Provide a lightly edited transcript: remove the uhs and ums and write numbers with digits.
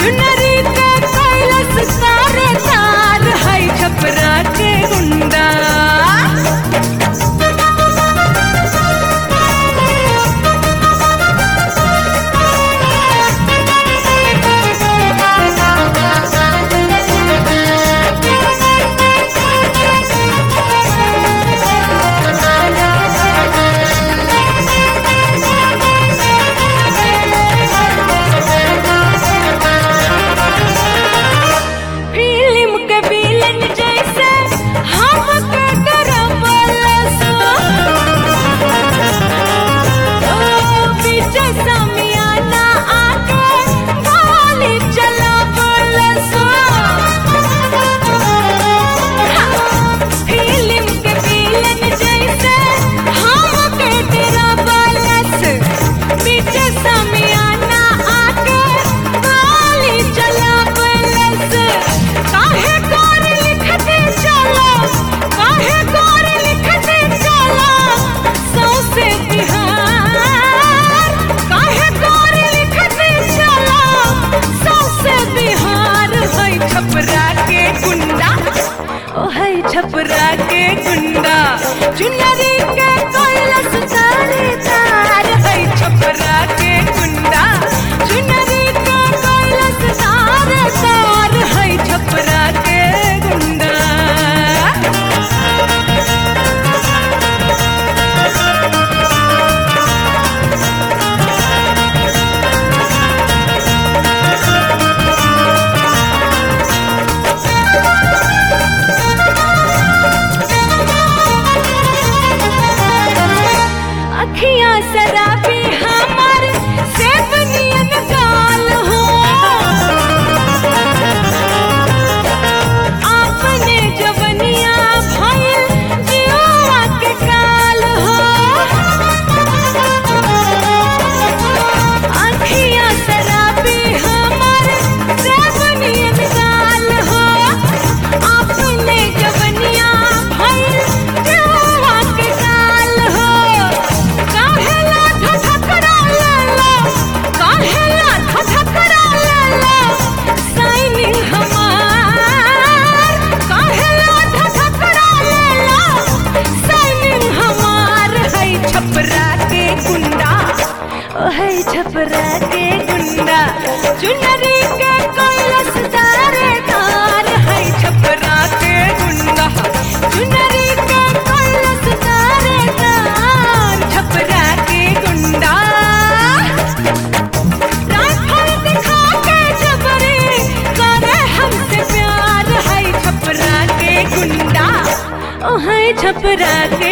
चुनरी के कैलस तारे तार है छपरा के गुंडा। छपरा के गुंडा चुनरी के कैलस तारे तार है छपरा के गुंडा। चुनरी के कैलस तारे तार है छपरा के गुंडा। अखियाँ शराबी हमार सेब नियन गाल हो, आपने जवनिया भइल जिउआ के काल हो। अखियाँ शराबी हमार सेब नियन गाल हो, आपने जवनिया भइल जिउआ के काल हो। काहेला धधकरा लाला साइनिंग हमार, काहेला धधकरा लाला साइनिंग हमार है छपरा के गुंडा। ओ है छपरा के गुंडा चुनरी के कैलस तारे तार है छपरा के गुंडा। चुनरी के कैलस तारे तार छपरा के गुंडा। राइफल दिखा के जबरी करे हमसे प्यार है छपरा के गुंडा। ओ है छपरा के